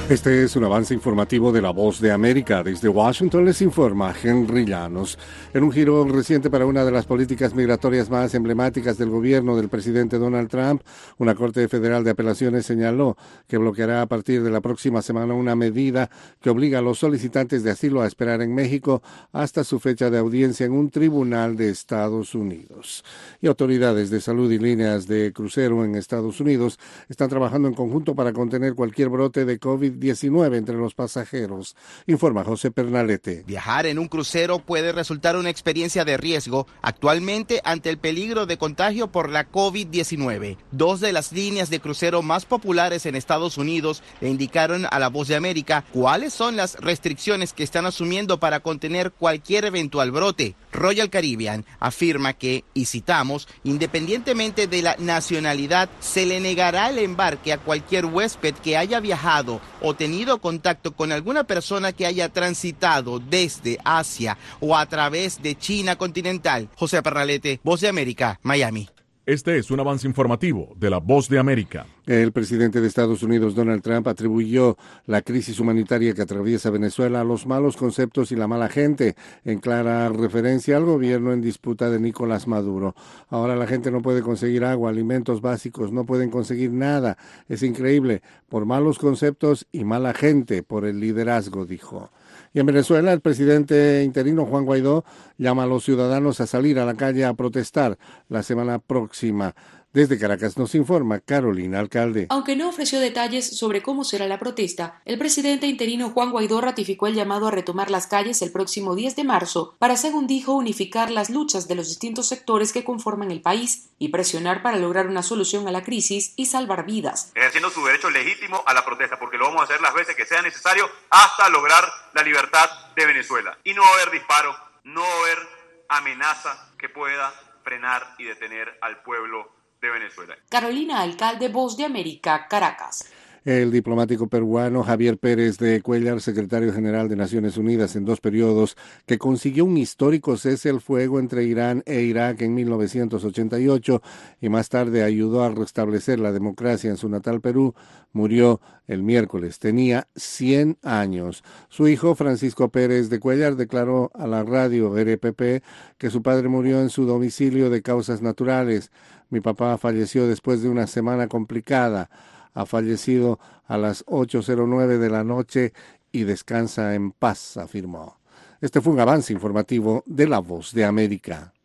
Este es un avance informativo de La Voz de América. Desde Washington les informa Henry Llanos. En un giro reciente para una de las políticas migratorias más emblemáticas del gobierno del presidente Donald Trump, una Corte Federal de Apelaciones señaló que bloqueará a partir de la próxima semana una medida que obliga a los solicitantes de asilo a esperar en México hasta su fecha de audiencia en un tribunal de Estados Unidos. Y autoridades de salud y líneas de crucero en Estados Unidos están trabajando en conjunto para contener cualquier brote de COVID-19 entre los pasajeros, informa José Pernalete. Viajar en un crucero puede resultar una experiencia de riesgo actualmente ante el peligro de contagio por la COVID-19. Dos de las líneas de crucero más populares en Estados Unidos le indicaron a La Voz de América cuáles son las restricciones que están asumiendo para contener cualquier eventual brote. Royal Caribbean afirma que, y citamos, independientemente de la nacionalidad, se le negará el embarque a cualquier huésped que haya viajado o tenido contacto con alguna persona que haya transitado desde Asia o a través de China continental. José Pernalete, Voz de América, Miami. Este es un avance informativo de La Voz de América. El presidente de Estados Unidos, Donald Trump, atribuyó la crisis humanitaria que atraviesa Venezuela a los malos conceptos y la mala gente, en clara referencia al gobierno en disputa de Nicolás Maduro. Ahora la gente no puede conseguir agua, alimentos básicos, no pueden conseguir nada. Es increíble, por malos conceptos y mala gente, por el liderazgo, dijo. Y en Venezuela, el presidente interino Juan Guaidó llama a los ciudadanos a salir a la calle a protestar la semana próxima. Desde Caracas nos informa Carolina Alcalde. Aunque no ofreció detalles sobre cómo será la protesta, el presidente interino Juan Guaidó ratificó el llamado a retomar las calles el próximo 10 de marzo para, según dijo, unificar las luchas de los distintos sectores que conforman el país y presionar para lograr una solución a la crisis y salvar vidas. Ejerciendo su derecho legítimo a la protesta, porque lo vamos a hacer las veces que sea necesario hasta lograr la libertad de Venezuela. Y no va a haber disparo, no va a haber amenaza que pueda frenar y detener al pueblo de Venezuela. Carolina Alcalde, Voz de América, Caracas. El diplomático peruano Javier Pérez de Cuéllar, secretario general de Naciones Unidas en 2 periodos, que consiguió un histórico cese al fuego entre Irán e Irak en 1988 y más tarde ayudó a restablecer la democracia en su natal Perú, murió el miércoles. Tenía 100 años. Su hijo, Francisco Pérez de Cuéllar, declaró a la radio RPP que su padre murió en su domicilio de causas naturales. Mi papá falleció después de una semana complicada. Ha fallecido a las 8:09 de la noche y descansa en paz, afirmó. Este fue un avance informativo de La Voz de América.